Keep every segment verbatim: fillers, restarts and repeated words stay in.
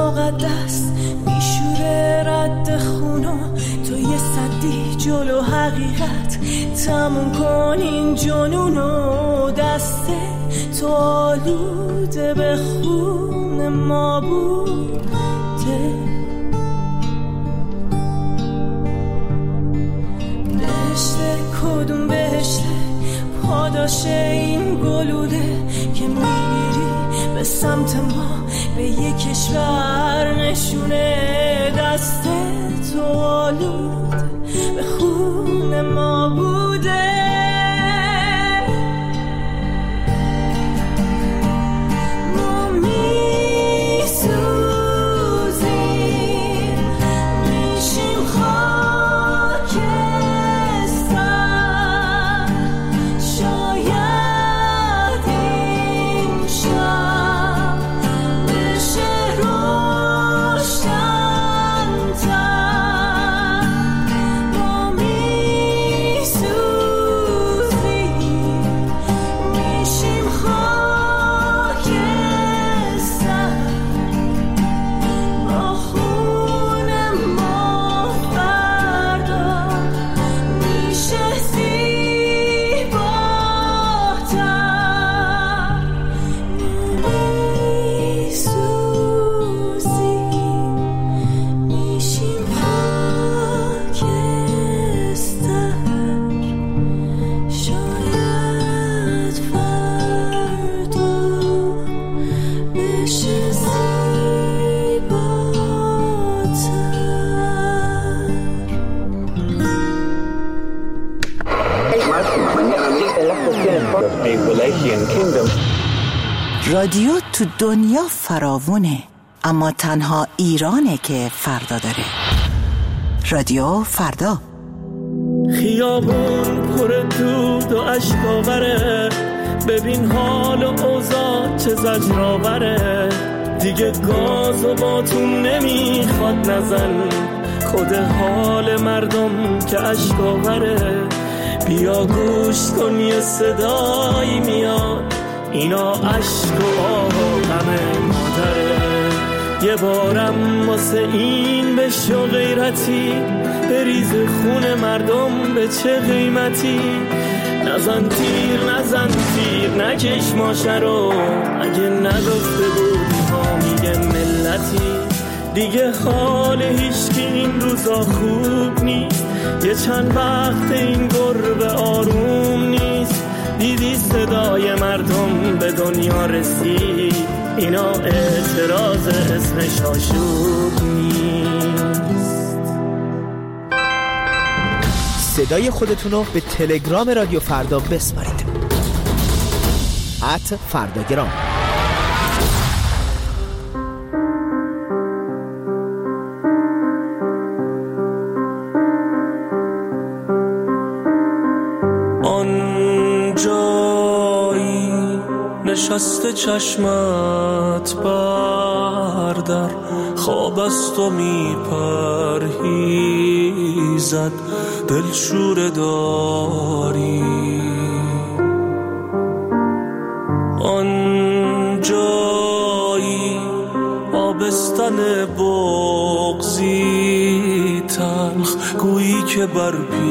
مقدس میشوره رد خونو، تو یه صدی جلو حقیقت تموم کن این جنونو. دست تو آلوده به خون ما بوده، بهشته کدوم بهشته پاداش این گلوله که میری به سمت ما به یک کشور نشونه. دست تو آلوده به خون ما بوده. ما میسوزیم میشیم خاکستر، شاید این شب بشه روشن‌تر. ما میسوزیم میشیم خاکستر، با خون ما فردا میشه زیباتر. میسوزیم میشیم خاکستر، شاید فردا بشه زیباتر. رادیو تو دنیا فراوونه، اما تنها ایرانه که فردا داره. رادیو فردا. خیابون پر دود و اشکاوره، ببین حال و اوضاع چه زجرآوره. دیگه گاز و باتون نمیخواد نزن، خود حال مردم که اشکاوره. بیا گوش کن یه صدایی میاد، اینا عشق و آه و غم مادره. یه بارم واسه این بشو غیرتی، بریز خون مردم به چه قیمتی. نزن تیر نزن تیر نکش ماشه رو، اگه نگفته بودی ها میگه ملتی. دیگه حال هیچکی این روزا خوب نیست، یه چند وقت این گربه آروم نیست. دیدی صدای مردم به دنیا رسید، اینا اعتراض اسمش آشوب نیست. صدای خودتونو به تلگرام رادیو فردا بسپارید. ات فرداگرام. نشسته چشمت بردر، خواب از تو میپرهیزد، دلشوره داری. آن جایی آبستن بغضی تلخ، گویی که بر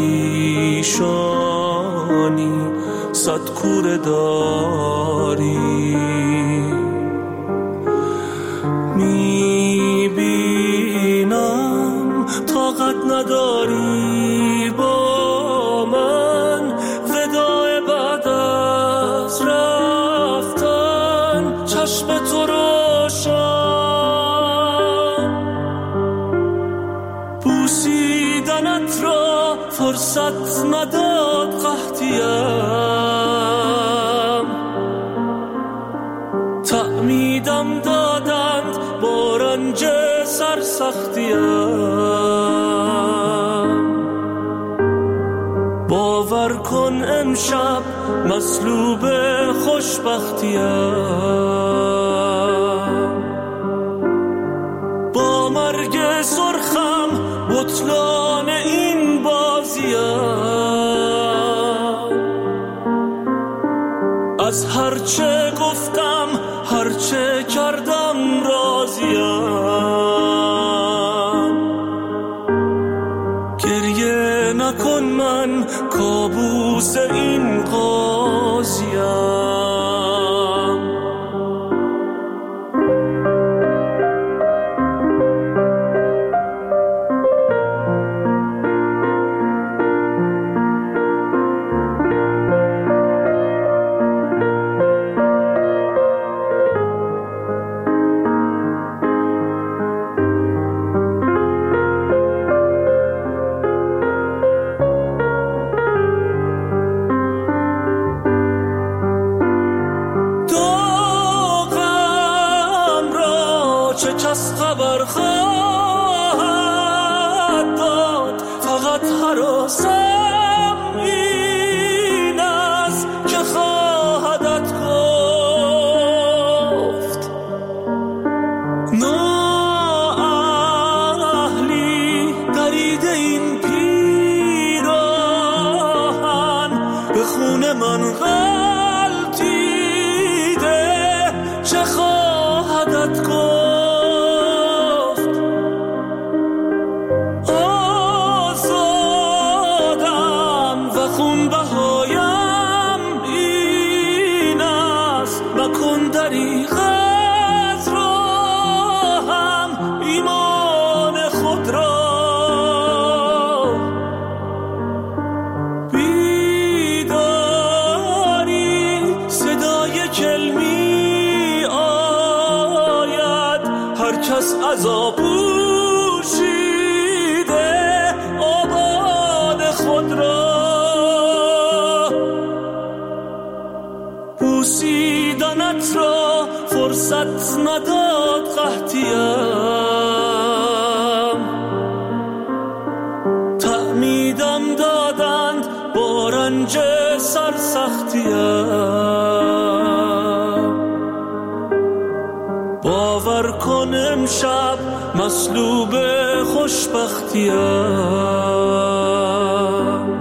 پیشانی صد کوره داری. میبینم طاقت نداری با من، وداع بعد از رفتن چشم تو روشن. بوسیدنت را فرصت نداد قحطیم، تعمیدم دادند با رنج سرسختیم. باور کن امشب مصلوب خوشبختیم، با مرگ سرخم بطلان این بازیم. از هرچه گفتم هرچه کردم راضیم. همه کس خبر خواهد داد، فقط هراسم این است که خواهدت گفت. نااهلی درید این پیراهن، به خون من غلطیده، چه خواهدت گفت. آزادم و خون بهایم این است، مکن دریغ از راهم ایمان خود را. بیداری صدای کلمی آید، هر کس عذاب پوشیده آباد خود را. بوسیدنت را فرصت نداد قحطیم، تعمیدم دادند با رنج سرسختیم. باور کن امشب مصلوب خوشبختیم،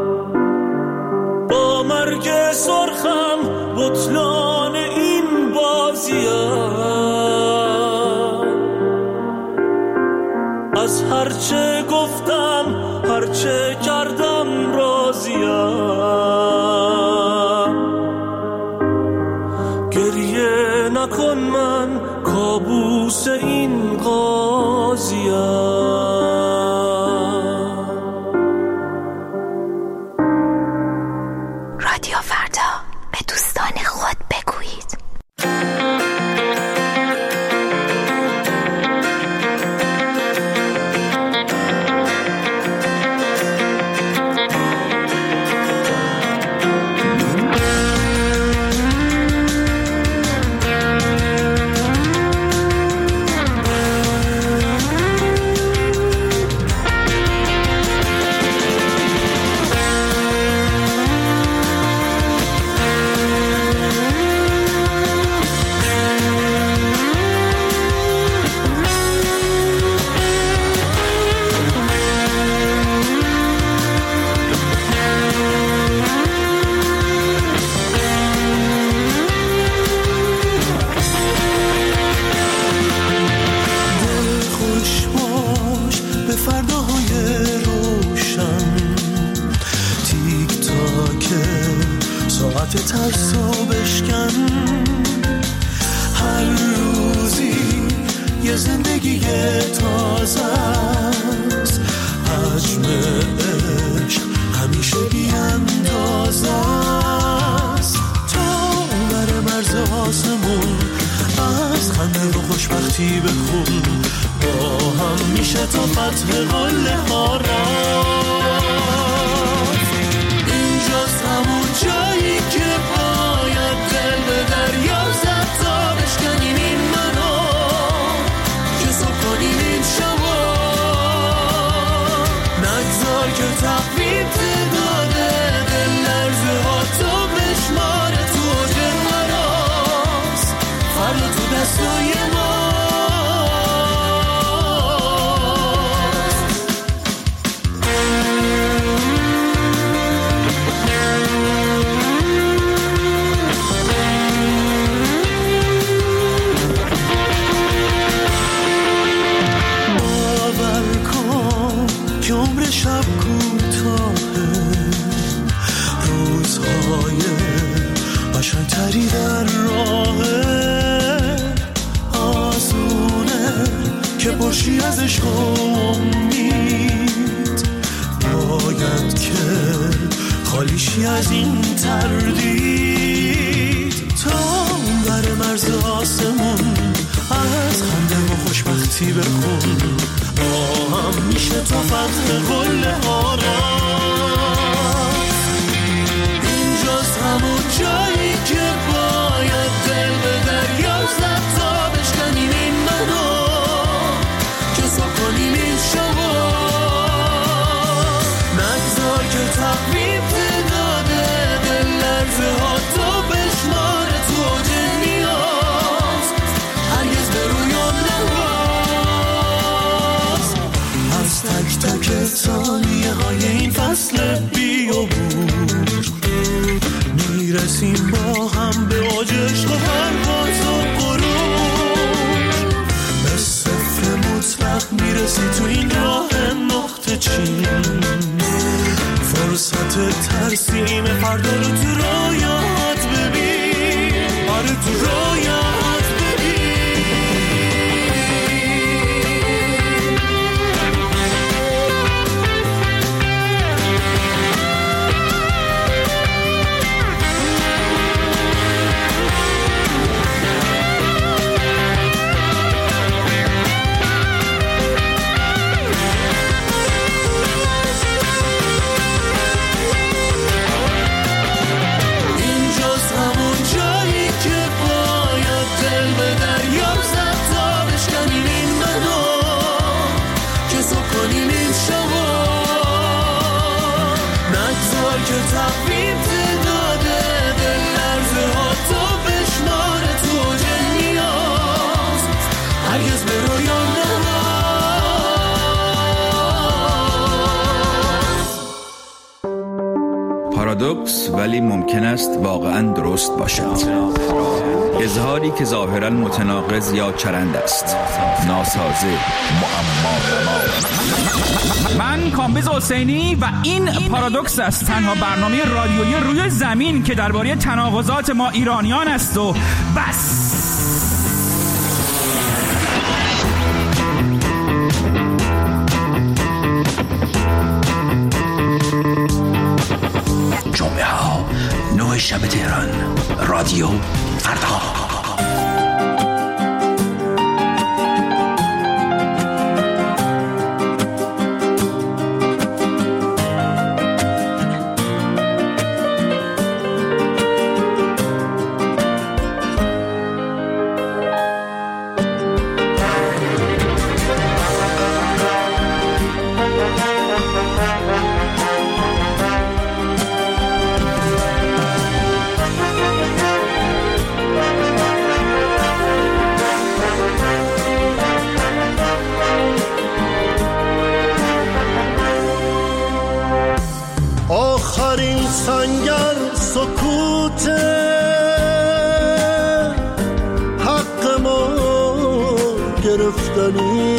با مرگ سرخم بطلان این بازیم. از هرچه گفتم هرچه کردم راضیم. گریه نکن من کابوس این قاضیم. رادیو فردا، به دوستان خود بگویید. ترسو بشکن، هر روزی یه زندگی تازه است. حجم عشق همیشه بی‌اندازه است. تا بر مرز آسمون از خنده و خوشبختی بخون، با هم میشه تا فتح قله ها رفت. اینجاست همون جایی که باید دل به دریا زد تا بشکنیم این منو، که صبح کنیم این شما. نگذار که تقویم تعداده دل لرزه ها تو بشماره، تو اوج هراس فردا تو دستای ما. شب کوتاهه، روزهای قشنگتری در راهه. آسونه که پرشی از عشق و امید، باید که خالیشی از این تردید. تا بر مرز آسمون از خنده و خوشبختی بخون، با هم میشه تا فتح قله ها رفت. اینجاست همون جایی که باید دل به دریا زد تا بشکنیم این منو، فصل بیابور میرسیم با هم به اوج عشق و پرواز و غرور، به صفر مطلق میرسی تو این راه نقطه چین، فرصت ترسیم فردا رو تو رویات ببین، آره تو رویات ببین. پارادوکس ولی ممکن است واقعاً درست باشد. اظهاری که ظاهراً متناقض یا چرند است، ناسازه، معما نما. من کامبیز حسینی و این پارادوکس است، تنها برنامه رادیویی روی زمین که درباره تناقضات ما ایرانیان است و بس. جمعه ها نه شب تهران، رادیو فردا. آخرین سنگر سکوت حق ما گرفتنی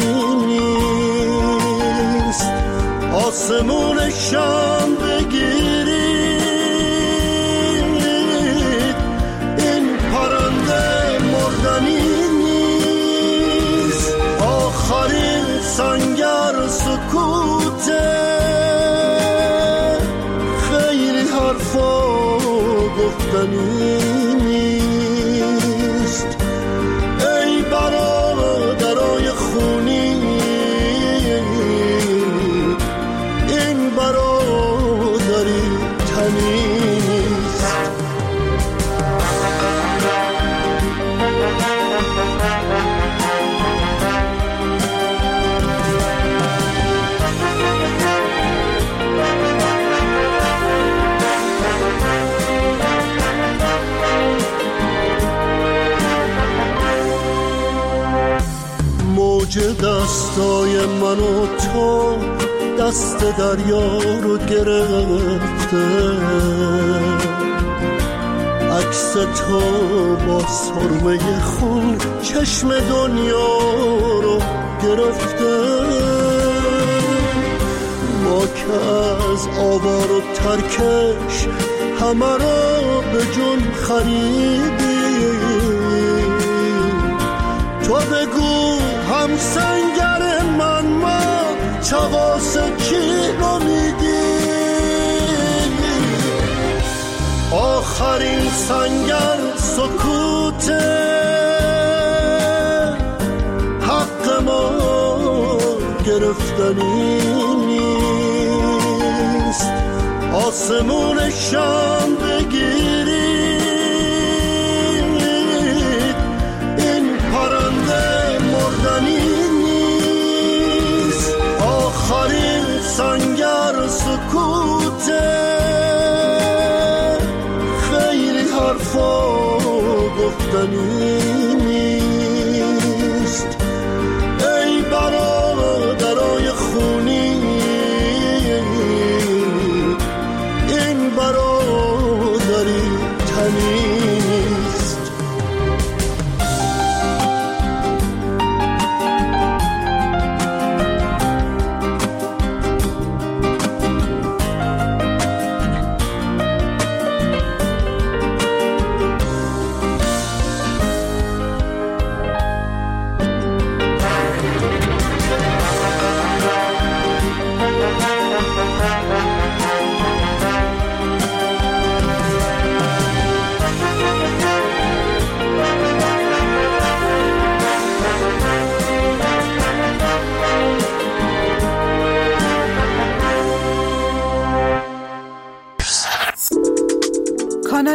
نیست، آسمون شام بگیرید، این پرنده مردنی نیست. آخرین سنگر سکوت گفتنی نیست. ای برادرای خونی، این برادری تنی نیست. موج دستای من و تو دست دریا رو گرفته، عکس تو با سرمه خون چشم دنیا رو گرفته. ما که از آوار و ترکش همه رو به جون خریدیم، تو بگو هم سنگر من ما چواس کی رو میدی؟ آخرین سنگر سکوت حق ما گرفتنی نیست، آسمون شام بگیرید، این پرنده مردنی نیست. آخرین سنگر سکوت خیلی حرفا گفتنی نیست. ای برادرای خونی،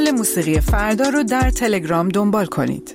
کانال موسیقی فردا رو در تلگرام دنبال کنید.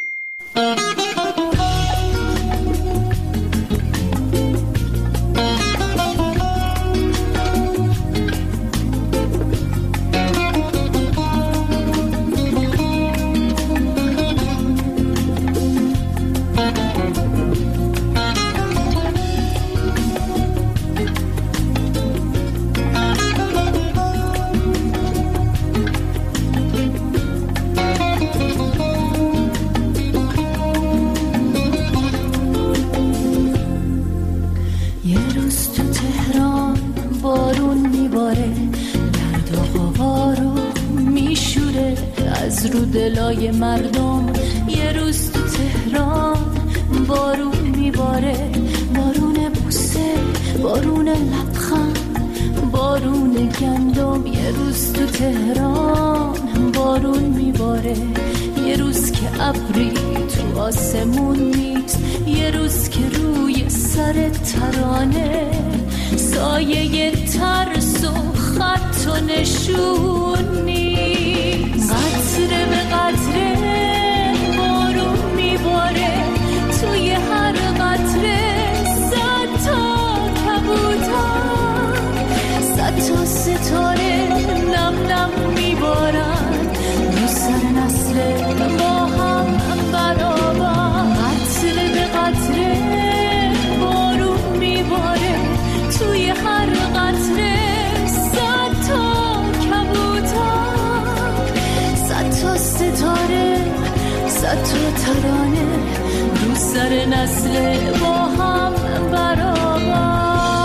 دلای مردم یه روز تو تهران بارون میباره، بارون بوسه، بارون لبخند، بارون گندم. یه روز تو تهران بارون میباره، یه روز که ابری تو آسمون نیست، یه روز که روی سر ترانه سایه ترس و خط و نشون نیست. قطره به قطره بارون میباره، توی هر قطره صد تا کبوتر، صد تا ستاره نم نم میبارن رو سر نسل با هم برابر. قطره به قطره بارون میباره، توی هر قطره صد تا کبوتر، صد تا ستاره، صد تا ترانه رو سر نسل با هم برابر.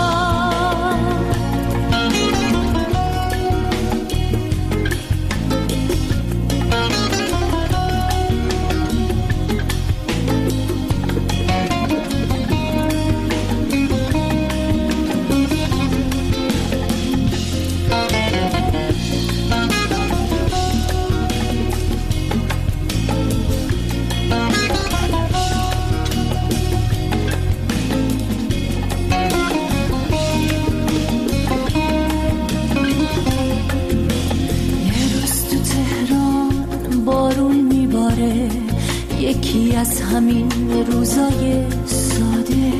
یکی از همین روزای ساده،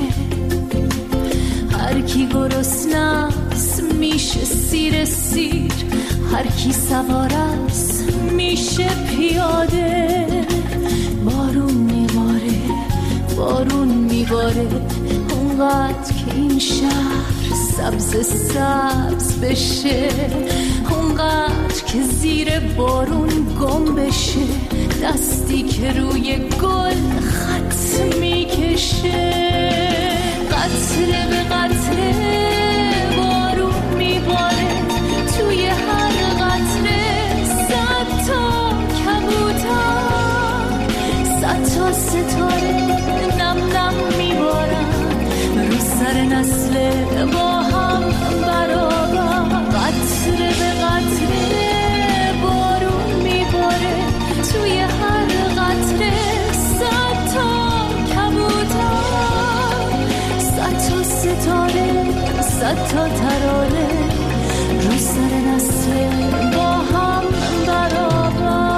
هر کی گرسنه‌ست میشه سیر سیر، هر کی سوار است میشه پیاده. بارون میباره، بارون میباره، اونقدر که این شهر سبز سبز بشه، اونقدر که زیر بارون گم بشه، دستی که روی گل خط میکشه. قطره به قطره بارون میباره، توی هر قطره صد تا کبوتر، صد تا ستاره نم نم میبارن رو سر نسل با هم برابر. قطره به قطره بارون میباره، توی هر قطره صد تا کبوتر، صد تا ستاره، صد تا ترانه رو سر نسل با هم برابر.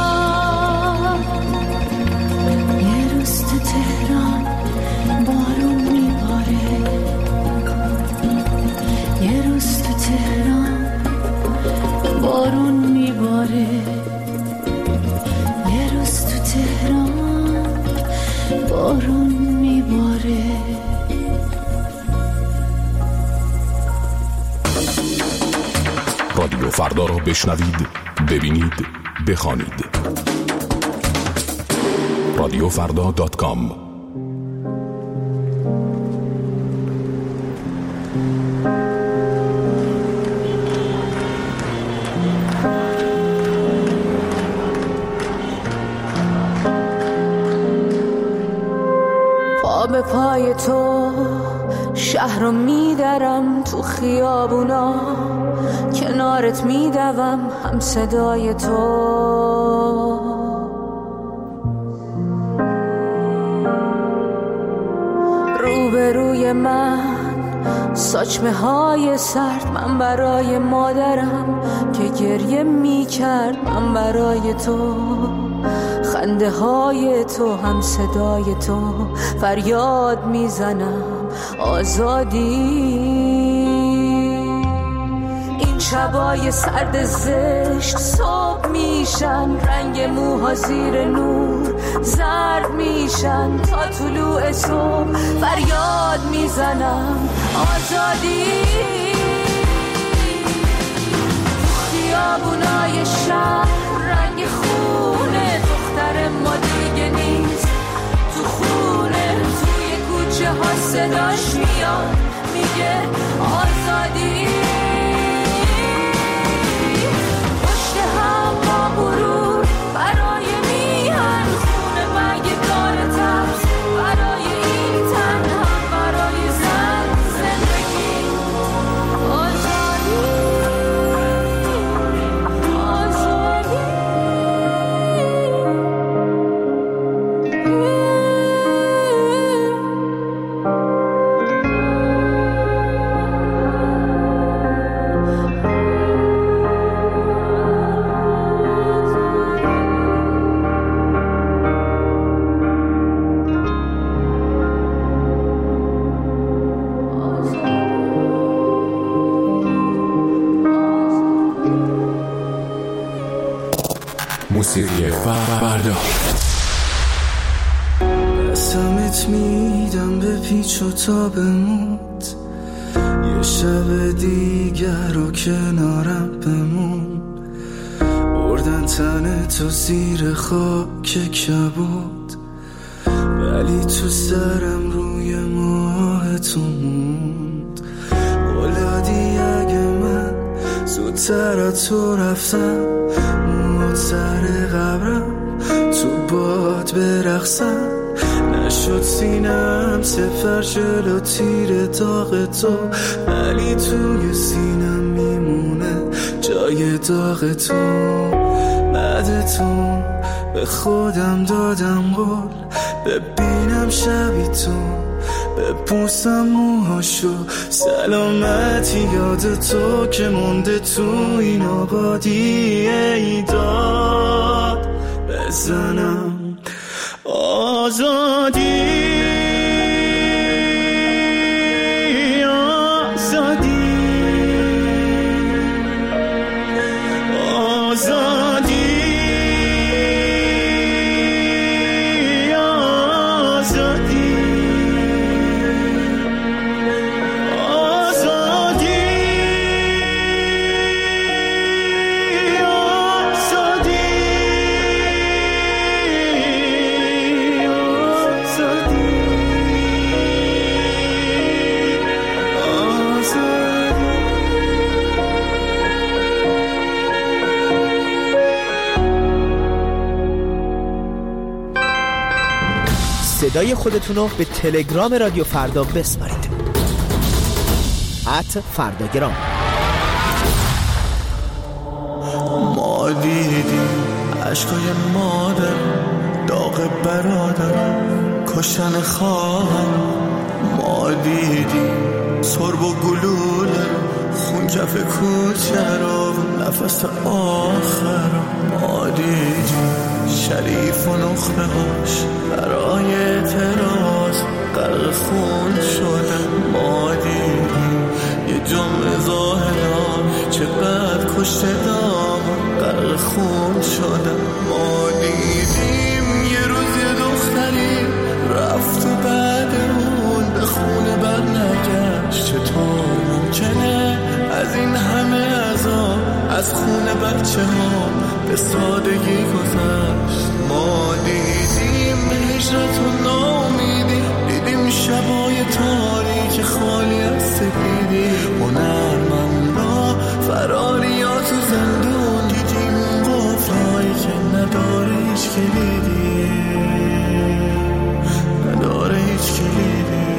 یه روز تو تهران بارون میباره، یه روز تو تهران بارون میباره، یه روز تو تهران بارون میباره. رادیو فردا را بشنوید، ببینید، بخوانید. رادیو فردا دات کام. پا به پای تو شهر رو میدرم، تو خیابونا کنارت میدوم، هم صدای تو. روبروی من ساچمه های سرد من برای مادرم که گریه می کرد من برای تو، خنده های تو هم صدای تو، فریاد می زنم آزادی. این شبای سرد زشت صبح میشن، رنگ موها زیر نور زرد میشن، تا طلوع صبح فریاد میزنم آزادی. خیابونای شهر رنگ خونه، دختر ما دیگه نیست تو خونه، توی کوچه ها صداش میاد میگه آزادی. پشت هم با غرور برای میهن، خونه مگه داره ترس برای این تن، هم برای زن زندگی آزادی. موسیقی فردا. قسمت میدم به پیچ و تابموت، یه شب دیگر رو کنارم بمون. بردن تن تو زیر خاک کبود، ولی تو سرم روی ماه تو موند. بلادی اگه من زودتر از تو رفتم، سر قبرم تو باد برقصم. نشد سینم سفر جلو تیر داغ تو، ولی توی سینم میمونه جای داغ تو. بعد تو به خودم دادم قول، ببینم شبی تو، بپوسم موهاشو. سلامتی یاد تو که مونده تو این آبادی، ای داد بزنم آزادی. صدای خودتون رو به تلگرام رادیو فردا بسپارید. ات فرداگرام. ما دیدیم عشقای مادر، داغ برادر، کشتن خواهم. ما دیدیم سرب و گلوله، خون کف کوچه رو نفس آخر. ما دیدیم شریف و نخبه هاش برای اعتراض غرق خون شدن. ما دیدیم یه جمعه زاهدان چقدر کشته دام غرق خون شدن. ما دیدیم یه روز یه دختری رفت و بعد اون به خونه بر نگشت. چطور ممکنه از این همه عذاب از خونه بچه ها به سادگی گذشت؟ ما دیدیم هجرت و ناامیدی، دیدیم شبای تاریک خالی از سپیدی. هنرمندا فراریا تو زندون، دیدیم قفلایی که نداره هیچ کلیدی، نداره هیچ کلیدی.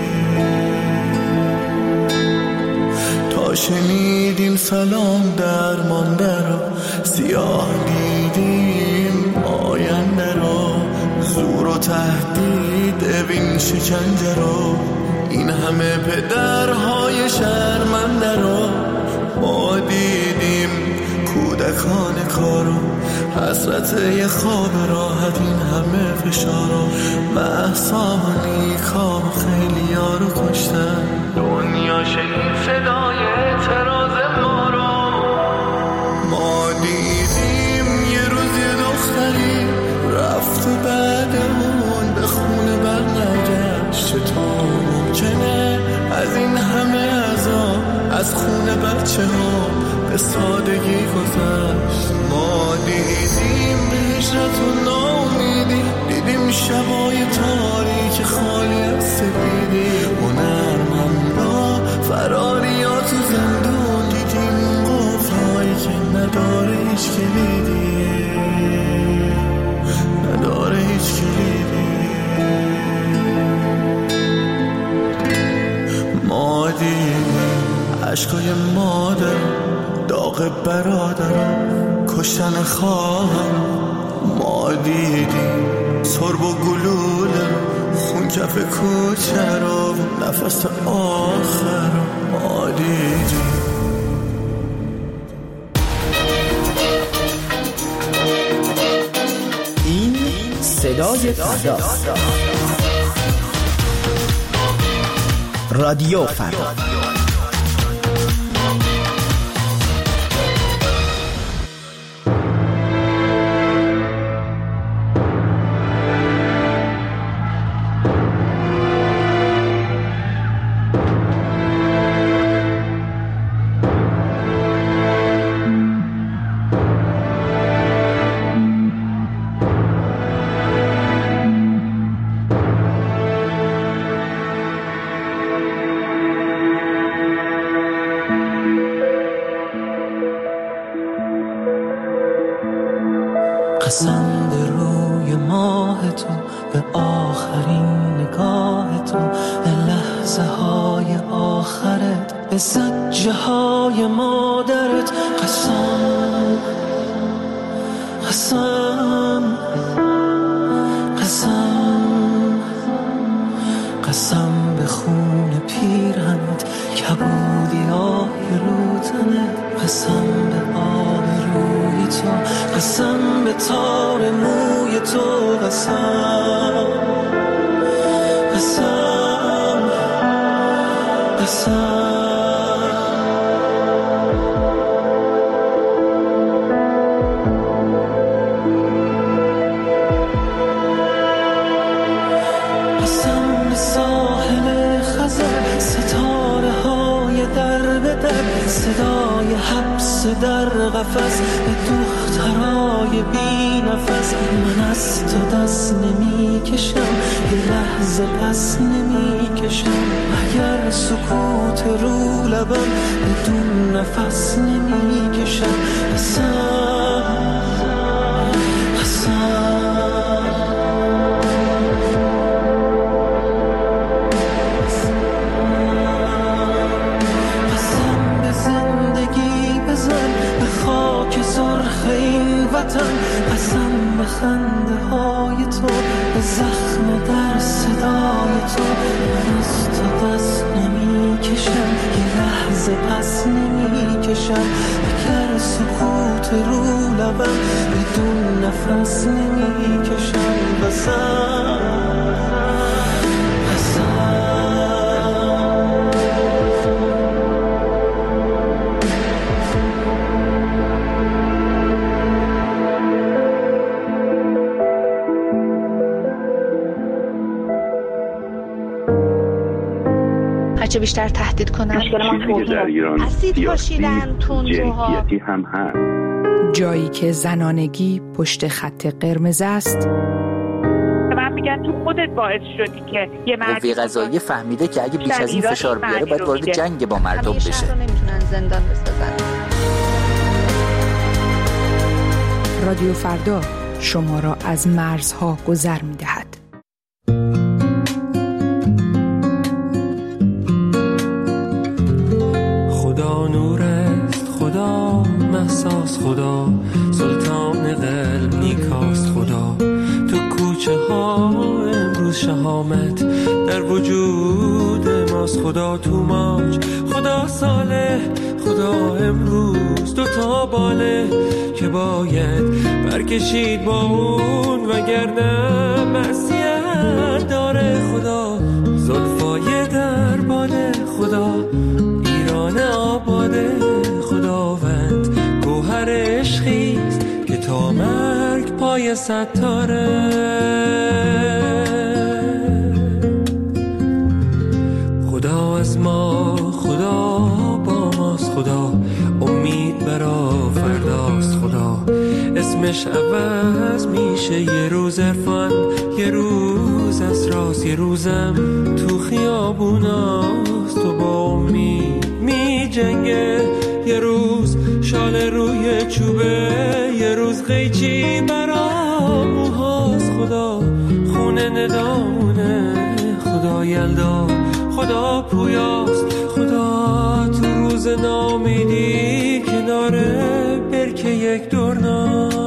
تا شنیدیم سلام درمانده رو، سیاه دیدیم آینده رو، زور و تهدید اوین شکنجه رو. این همه پدرهای شرمنده رو ما دیدیم، کودکان کارو حسرت یه خواب راحت، این همه فشارو مهسا و نیکا و خیلی ها رو کشتن. دنیا شنید صدای اعتراض ما رو، ما دیدیم یه روز یه دختری رفت و بعدمون به خونه برنگشت. چطور ممکنه از این همه عذاب از خونه بچه ها به سادگی گذشت؟ ما دیدیم به هجرت و ناامیدی، دیدیم شبای تاریک خالی از سپیدی، هنرمندا فراریا تو زندون، دیدیم قفل‌هایی که نداره هیچ کلیدی، نداره هیچ کلیدی. ما دیدیم عشقای مادر، داغ برادر، کشتن خواهم. ما دیدیم سرب و گلوله، خون کف کوچه رو، نفس آخر ما دیدیم. این صدای فردا، رادیو فردا. قسم به روی ماه تو، به آخرین نگاه تو، به لحظه های آخرت، به زجه های مادرت. قسم قسم قسم قسم به خون پیرهنت، کبودی آهی رو تنت. قسم به آب روی تو، قسم به تار موی تو. قسم قسم قسم قسم به ساحل خزر، ستاره های در به در، صدای حبس در قفس، به دخترای بی نفس. من از تو دست نمی کشم، یه لحظه پس نمی کشم. اگر سکوت رو لبم، بدون نفس نمی کشم. قسم قسم قسم به خنده های تو، به زخم در صدای تو. من از تو دست نمی کشم، یه لحظه پس نمی کشم. اگر سکوت رو لبم، بدون نفس نمی کشم. قسم هرچه بیشتر تهدید کنن، چیزی که در ایران سیاسی جنسیتی هم هست. جایی که زنانگی پشت خط قرمز است. من میگن تو خودت باعث شدی که یه مردی قوه قضاییه فهمیده که اگه بیش از این فشار بیاره باید وارد جنگ با مردم بشه. همیشه رو نمیتونن زندان بسازن. رادیو فردا شما را از مرزها گذر می‌دهد. خدا نور است، خدا محساس، خدا سلطان قلب نیکاست. خدا تو کوچه ها امروز شهامت در وجود ماست. خدا تو ماج، خدا صالح، خدا امروز دوتا باله که باید برکشید با اون وگرنه معصیت داره. خدا زلفای در باده، خدا ایران آباده، خداوند گوهر عشقیست که تا مرگ پای ستاره. خدا از ما، خدا با ماست، خدا امید برا فرداست، خدا اسمش عوض میشه یه روز عرفان، یه روز اسراس، یه روزم تو خیابوناست تو با امید می جنگه، یه روز شال روی چوبه، یه روز قیچی برا موهاست. خدا خونه ندامونه، خدا یلدا، خدا پویاست، خدا تو روز نامیدی کناره برکه یک دورناست.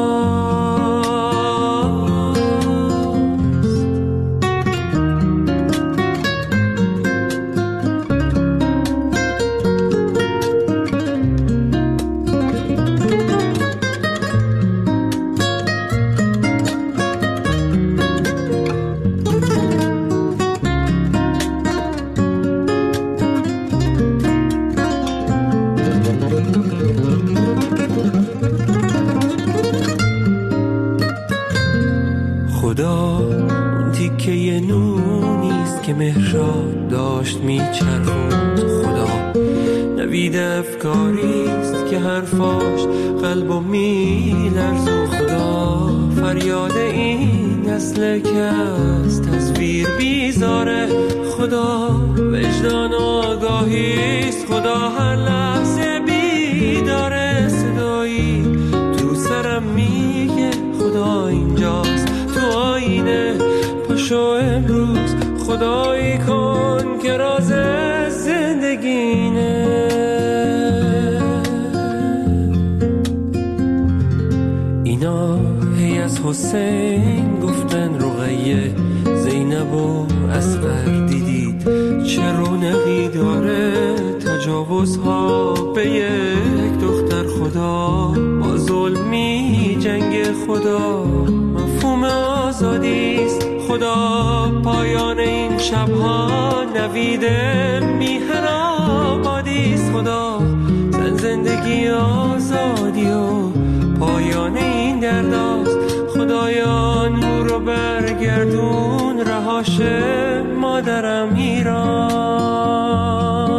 خدا اون تیکه یه نونیست که مهرشاد داشت میچرخوند، خدا نوید افکاریست که حرفاش قلبو میلرزون، خدا فریاد این نسل که از تصویر بیزاره، خدا وجدان و آگاهیست، خدا هر لحظه بیداره. صدایی تو سرم میگه خدا اینجاست تو آینه، پاشو امروز خدایی کن که راز زندگینه. اینا هی از حسین گفتن رقیه، زینب و اصغر دیدید چه رونقی داره، تجاوزها به یک دختر، خدا با ظلمی جنگ، خدا مفهوم آزادیست، خدا پایان این شبها نوید میهن آبادیست، خدا زن زندگی آزادی و پایان این درداست، خدایا نور رو برگردون رهاش مادرم ایران.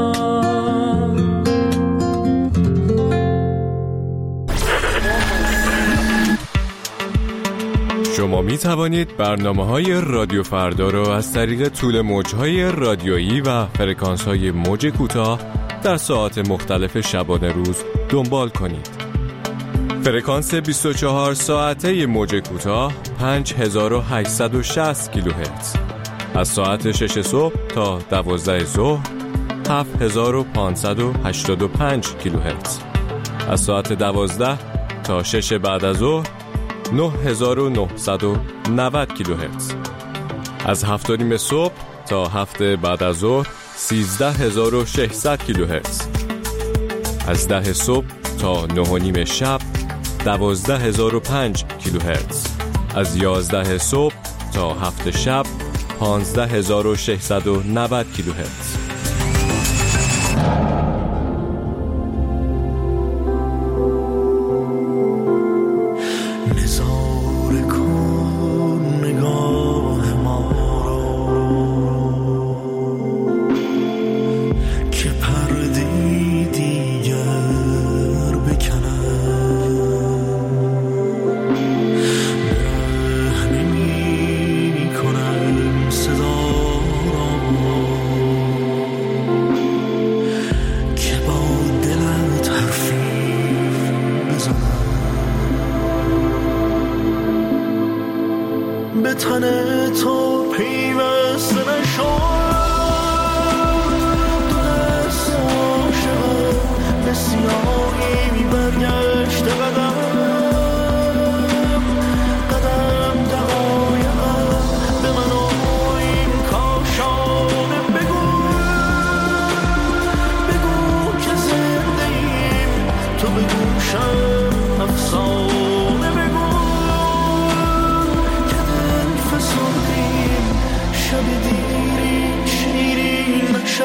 شما می توانید برنامه‌های رادیو فردا را از طریق طول موج‌های رادیویی و فرکانس‌های موج کوتاه در ساعات مختلف شبانه روز دنبال کنید. فرکانس بیست و چهار ساعته موج کوتاه پنج هزار و هشتصد و شصت کیلوهرتز، از ساعت شش صبح تا دوازده ظهر هفت هزار و پانصد و هشتاد و پنج کیلوهرتز، از ساعت دوازده تا شش بعد از ظهر نه هزار و نهصد و نود کیلوهرتز، از هفت و نیم صبح تا هفت بعد از ظهر سیزده هزار و ششصد کیلوهرتز، از ده صبح تا نه و نیم شب دوازده هزار و پنج کیلوهرتز، از یازده صبح تا هفت شب پانزده هزار و ششصد و نود کیلوهرتز.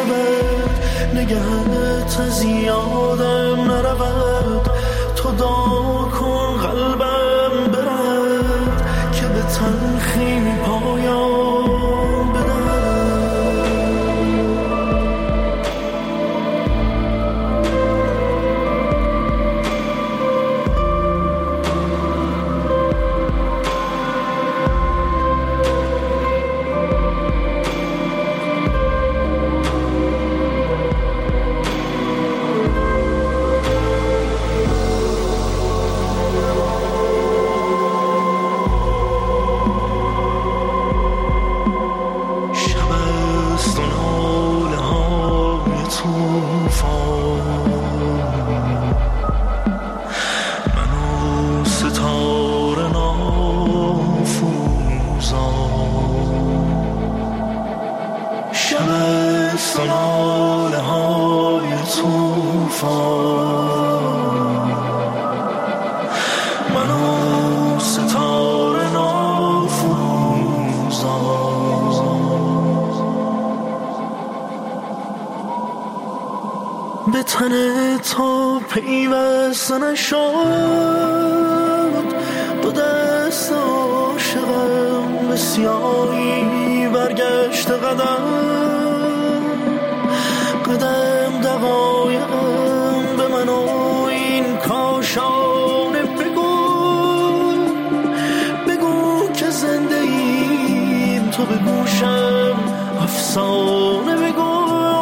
نشود، نگهت از یادم نرود، تو دعا کن قلبم برد که به تلخی پایان بدهد. به تن تو پیوسته نشد، دو دست عاشقم به سیاهی برگشت قدم قدم دقایقم به من و این کاشانه بگو بگو که زنده ایم، تو به گوشم افسانه بگو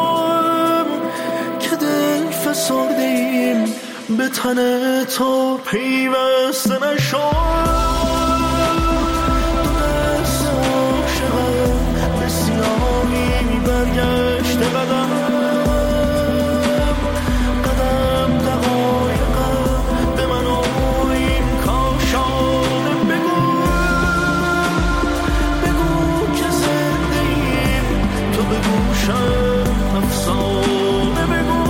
فسرده ایم، به تن تو پیوسته نشد، دست عاشقم به سیاهی برگشت قدم قدم دقایقم به من و این کاشانه بگو بگو که زنده ایم، تو به گوشم افسانه بگو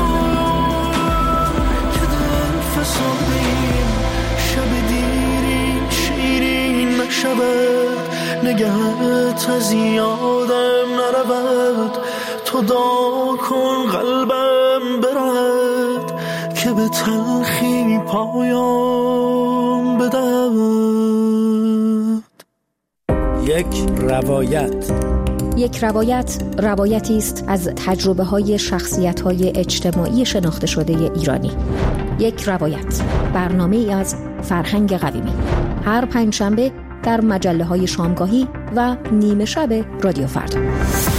سردیم، شب دیرین شیرین نشود، نگهت از یادم نرود، تو دعا کن قلبم برد که به تلخی پایان بدهد. یک روایت یک روایت روایتی است از تجربه های شخصیت های اجتماعی شناخته شده ایرانی. یک روایت، برنامه ای از فرهنگ قویمی، هر پنجشنبه در مجله های شامگاهی و نیمه شب رادیو فردا.